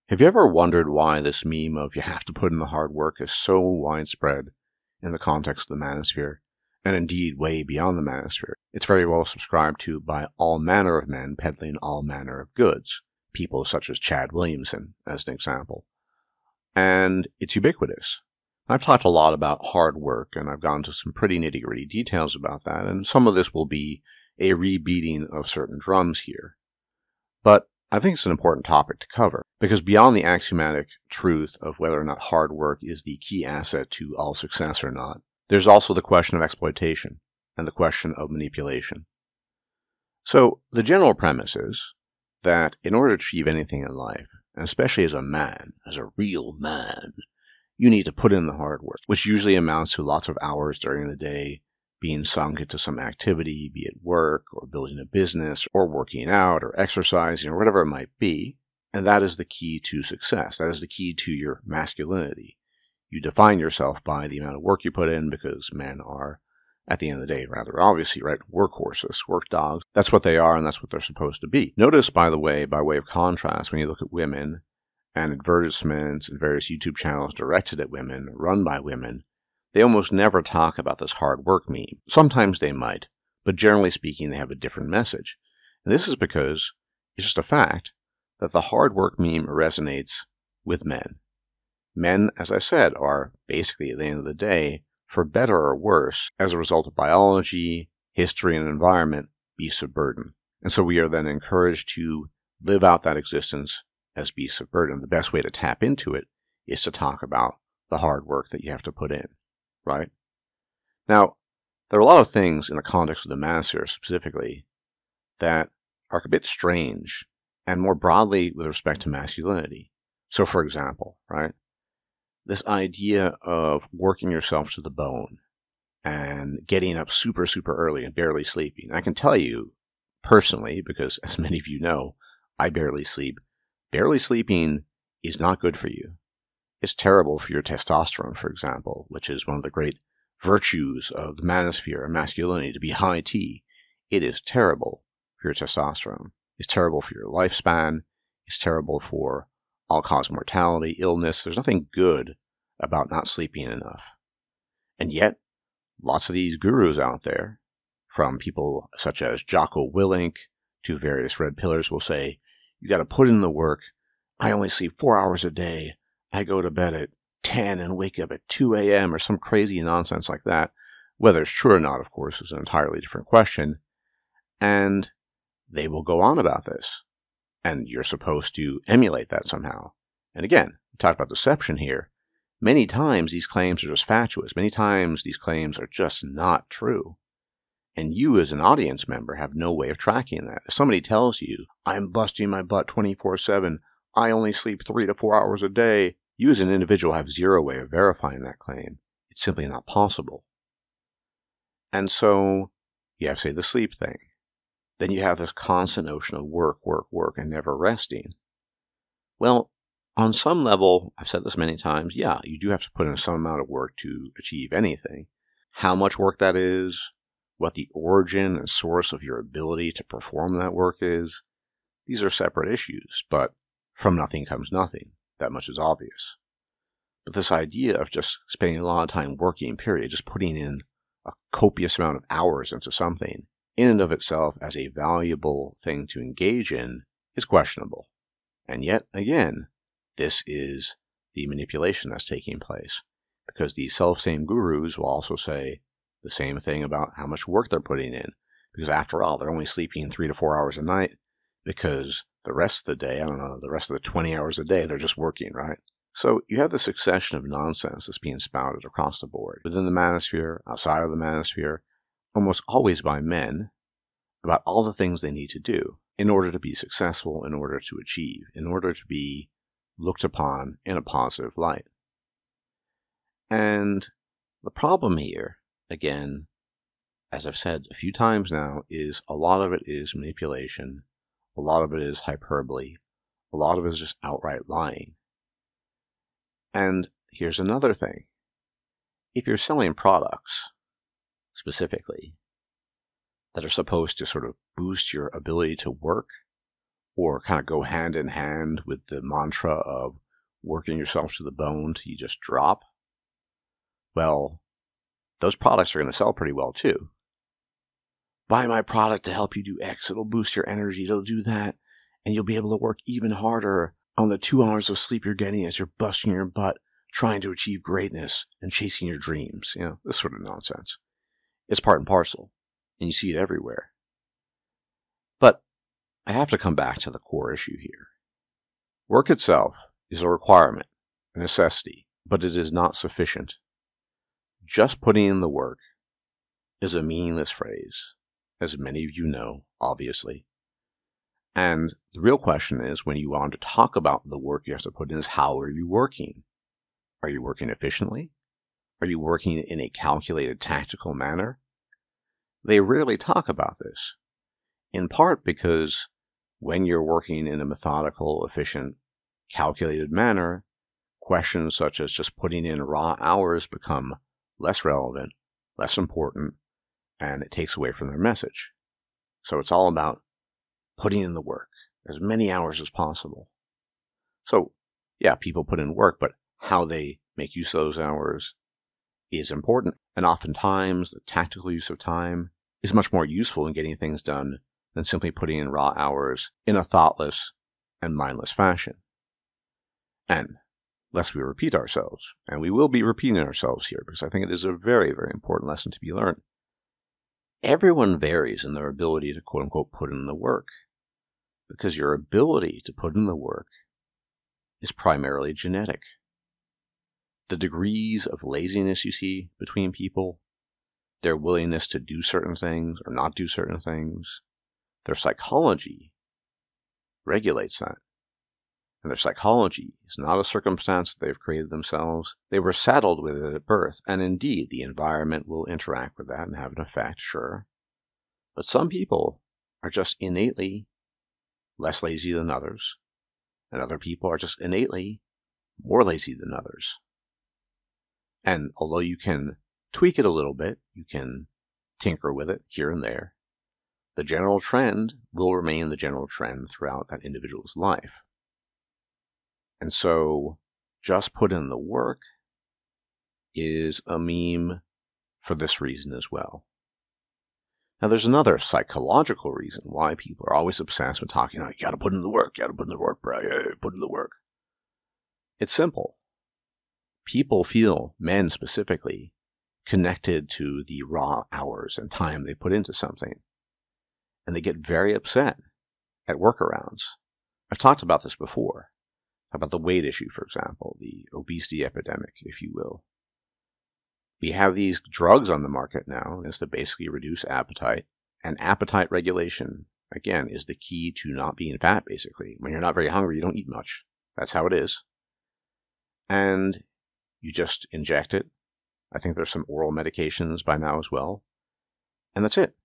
Have you ever wondered why this meme of you have to put in the hard work is so widespread in the context of the manosphere, and indeed way beyond the manosphere? It's very well subscribed to by all manner of men peddling all manner of goods, people such as Chad Williamson, as an example. And it's ubiquitous. I've talked a lot about hard work, and I've gone to some pretty nitty-gritty details about that, and some of this will be a rebeating of certain drums here. But I think it's an important topic to cover, because beyond the axiomatic truth of whether or not hard work is the key asset to all success or not, there's also the question of exploitation and the question of manipulation. So the general premise is that in order to achieve anything in life, and especially as a man, as a real man, you need to put in the hard work, which usually amounts to lots of hours during the day being sunk into some activity, be it work or building a business or working out or exercising or whatever it might be. And that is the key to success. That is the key to your masculinity. You define yourself by the amount of work you put in, because men are, at the end of the day, rather obviously, right, workhorses, work dogs. That's what they are, and that's what they're supposed to be. Notice, by the way, by way of contrast, when you look at women and advertisements and various YouTube channels directed at women, run by women, they almost never talk about this hard work meme. Sometimes they might, but generally speaking, they have a different message. And this is because it's just a fact that the hard work meme resonates with men. Men, as I said, are basically, at the end of the day, for better or worse, as a result of biology, history, and environment, beasts of burden. And so we are then encouraged to live out that existence as beasts of burden. The best way to tap into it is to talk about the hard work that you have to put in. Right? Now, there are a lot of things in the context of the manosphere specifically that are a bit strange, and more broadly with respect to masculinity. So, for example, right, this idea of working yourself to the bone and getting up super, super early and barely sleeping. I can tell you personally, because as many of you know, I barely sleep. Barely sleeping is not good for you. It's terrible for your testosterone, for example, which is one of the great virtues of the manosphere and masculinity, to be high T. It is terrible for your testosterone. It's terrible for your lifespan. It's terrible for all-cause mortality, illness. There's nothing good about not sleeping enough. And yet, lots of these gurus out there, from people such as Jocko Willink to various red pillars, will say, you got to put in the work. I only sleep 4 hours a day. I go to bed at 10 and wake up at 2 a.m. or some crazy nonsense like that. Whether it's true or not, of course, is an entirely different question. And they will go on about this. And you're supposed to emulate that somehow. And again, we talked about deception here. Many times these claims are just fatuous. Many times these claims are just not true. And you as an audience member have no way of tracking that. If somebody tells you, I'm busting my butt 24/7, I only sleep 3 to 4 hours a day, you as an individual have zero way of verifying that claim. It's simply not possible. And so you have, say, the sleep thing. Then you have this constant notion of work, work, work, and never resting. Well, on some level, I've said this many times, yeah, you do have to put in some amount of work to achieve anything. How much work that is, what the origin and source of your ability to perform that work is, these are separate issues, but from nothing comes nothing. That much is obvious. But this idea of just spending a lot of time working, period, just putting in a copious amount of hours into something, in and of itself as a valuable thing to engage in, is questionable. And yet, again, this is the manipulation that's taking place. Because these self-same gurus will also say the same thing about how much work they're putting in. Because after all, they're only sleeping 3 to 4 hours a night, because the rest of the day, the rest of the 20 hours a day, they're just working, right? So you have the succession of nonsense that's being spouted across the board, within the manosphere, outside of the manosphere, almost always by men, about all the things they need to do in order to be successful, in order to achieve, in order to be looked upon in a positive light. And the problem here, again, as I've said a few times now, is a lot of it is manipulation. A lot of it is hyperbole. A lot of it is just outright lying. And here's another thing. If you're selling products, specifically, that are supposed to sort of boost your ability to work, or kind of go hand in hand with the mantra of working yourself to the bone till you just drop, well, those products are going to sell pretty well too. Buy my product to help you do X. It'll boost your energy. It'll do that. And you'll be able to work even harder on the 2 hours of sleep you're getting as you're busting your butt trying to achieve greatness and chasing your dreams. This sort of nonsense. It's part and parcel, and you see it everywhere. But I have to come back to the core issue here. Work itself is a requirement, a necessity, but it is not sufficient. Just putting in the work is a meaningless phrase, as many of you know, obviously. And the real question is, when you want to talk about the work you have to put in, is how are you working? Are you working efficiently? Are you working in a calculated, tactical manner? They rarely talk about this, in part because when you're working in a methodical, efficient, calculated manner, questions such as just putting in raw hours become less relevant, less important, and it takes away from their message. So it's all about putting in the work, as many hours as possible. So, yeah, people put in work, but how they make use of those hours is important. And oftentimes, the tactical use of time is much more useful in getting things done than simply putting in raw hours in a thoughtless and mindless fashion. And lest we repeat ourselves, and we will be repeating ourselves here because I think it is a very, very important lesson to be learned. Everyone varies in their ability to quote-unquote put in the work, because your ability to put in the work is primarily genetic. The degrees of laziness you see between people, their willingness to do certain things or not do certain things, their psychology regulates that. And their psychology is not a circumstance that they've created themselves. They were saddled with it at birth, and indeed the environment will interact with that and have an effect, sure. But some people are just innately less lazy than others, and other people are just innately more lazy than others. And although you can tweak it a little bit, you can tinker with it here and there, the general trend will remain the general trend throughout that individual's life. And so, just put in the work is a meme for this reason as well. Now, there's another psychological reason why people are always obsessed with talking, you gotta put in the work, bro, yeah, put in the work. It's simple. People feel, men specifically, connected to the raw hours and time they put into something. And they get very upset at workarounds. I've talked about this before. About the weight issue, for example, the obesity epidemic, if you will. We have these drugs on the market now as to basically reduce appetite. And appetite regulation, again, is the key to not being fat, basically. When you're not very hungry, you don't eat much. That's how it is. And you just inject it. I think there's some oral medications by now as well. And that's it.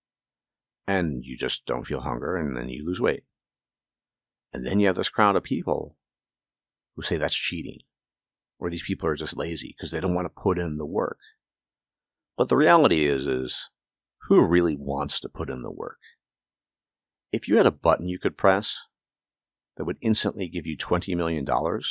And you just don't feel hunger, and then you lose weight. And then you have this crowd of people who say that's cheating, or these people are just lazy because they don't want to put in the work. But the reality is who really wants to put in the work? If you had a button you could press that would instantly give you $20 million,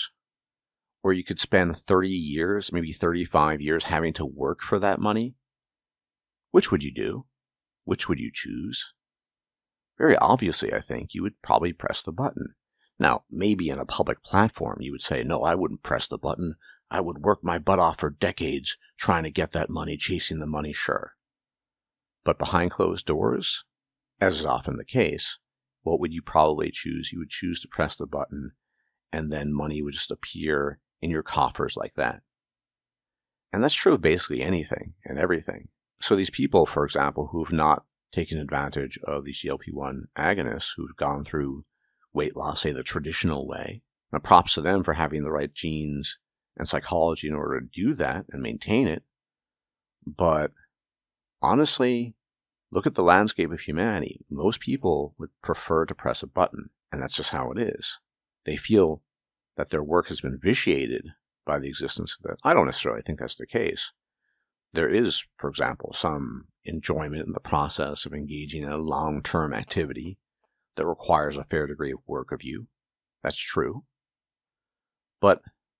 or you could spend 30 years, maybe 35 years having to work for that money, which would you do? Which would you choose? Very obviously, I think, you would probably press the button. Now, maybe in a public platform, you would say, no, I wouldn't press the button. I would work my butt off for decades trying to get that money, chasing the money, sure. But behind closed doors, as is often the case, what would you probably choose? You would choose to press the button, and then money would just appear in your coffers like that. And that's true of basically anything and everything. So these people, for example, who have not taken advantage of these GLP-1 agonists, who've gone through weight loss, say the traditional way. Now, props to them for having the right genes and psychology in order to do that and maintain it. But honestly, look at the landscape of humanity. Most people would prefer to press a button, and that's just how it is. They feel that their work has been vitiated by the existence of that. I don't necessarily think that's the case. There is, for example, some enjoyment in the process of engaging in a long-term activity, that requires a fair degree of work of you. That's true. But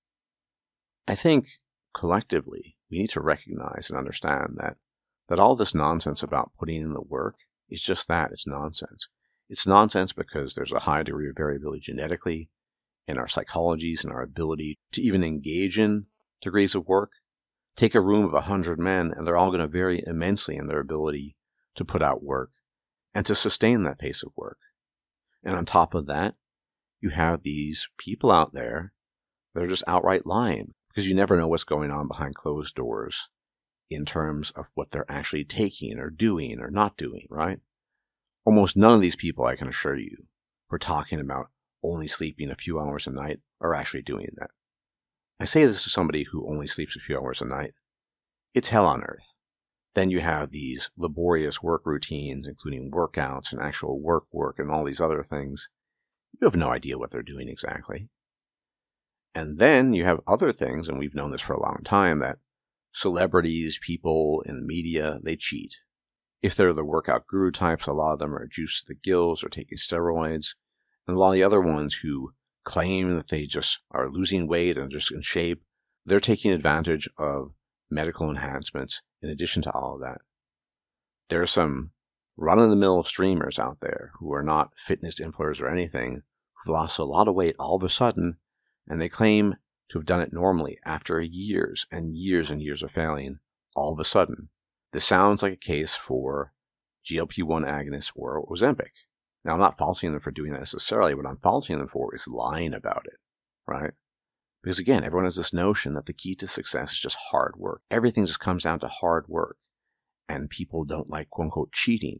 I think collectively we need to recognize and understand that all this nonsense about putting in the work is just that. It's nonsense. It's nonsense because there's a high degree of variability genetically in our psychologies and our ability to even engage in degrees of work. Take a room of 100 men and they're all going to vary immensely in their ability to put out work and to sustain that pace of work. And on top of that, you have these people out there that are just outright lying because you never know what's going on behind closed doors in terms of what they're actually taking or doing or not doing, right? Almost none of these people, I can assure you, who are talking about only sleeping a few hours a night are actually doing that. I say this to somebody who only sleeps a few hours a night. It's hell on earth. Then you have these laborious work routines, including workouts and actual work and all these other things. You have no idea what they're doing exactly. And then you have other things, and we've known this for a long time, that celebrities, people in the media, they cheat. If they're the workout guru types, a lot of them are juiced to the gills or taking steroids. And a lot of the other ones who claim that they just are losing weight and just in shape, they're taking advantage of medical enhancements in addition to all of that. There are some run-of-the-mill streamers out there who are not fitness influencers or anything, who've lost a lot of weight all of a sudden, and they claim to have done it normally after years and years and years of failing all of a sudden. This sounds like a case for GLP-1 agonists or Ozempic. Now, I'm not faulting them for doing that necessarily. What I'm faulting them for is lying about it, right? Because again, everyone has this notion that the key to success is just hard work. Everything just comes down to hard work. And people don't like, quote unquote, cheating.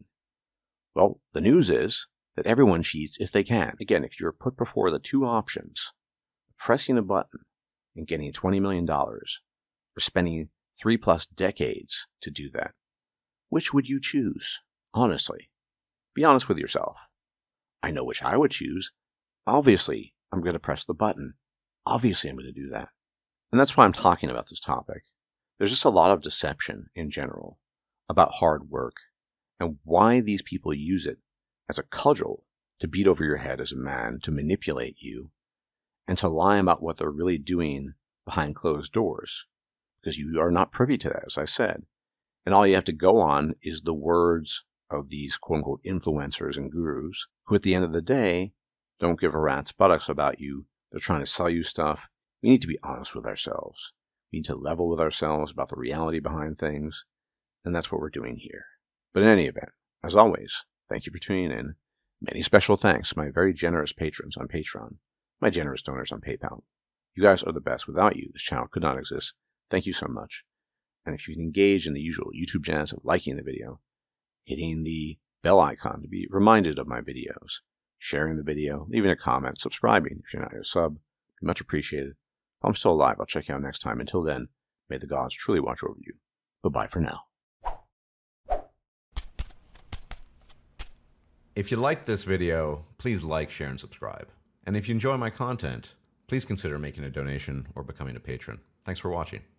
Well, the news is that everyone cheats if they can. Again, if you're put before the two options, pressing a button and getting $20 million, or spending 3+ decades to do that, which would you choose? Honestly, be honest with yourself. I know which I would choose. Obviously, I'm going to press the button. Obviously, I'm going to do that. And that's why I'm talking about this topic. There's just a lot of deception in general about hard work and why these people use it as a cudgel to beat over your head as a man, to manipulate you, and to lie about what they're really doing behind closed doors, because you are not privy to that, as I said. And all you have to go on is the words of these quote-unquote influencers and gurus, who at the end of the day don't give a rat's buttocks about you. They're trying to sell you stuff. We need to be honest with ourselves. We need to level with ourselves about the reality behind things, and that's what we're doing here. But in any event, as always, thank you for tuning in. Many special thanks to my very generous patrons on Patreon, my generous donors on PayPal. You guys are the best. Without you, this channel could not exist. Thank you so much. And if you can engage in the usual YouTube jazz of liking the video, hitting the bell icon to be reminded of my videos, sharing the video, leaving a comment, subscribing if you're not yet a sub, be much appreciated. If I'm still alive, I'll check you out next time. Until then, may the gods truly watch over you. Bye-bye for now. If you liked this video, please like, share, and subscribe. And if you enjoy my content, please consider making a donation or becoming a patron. Thanks for watching.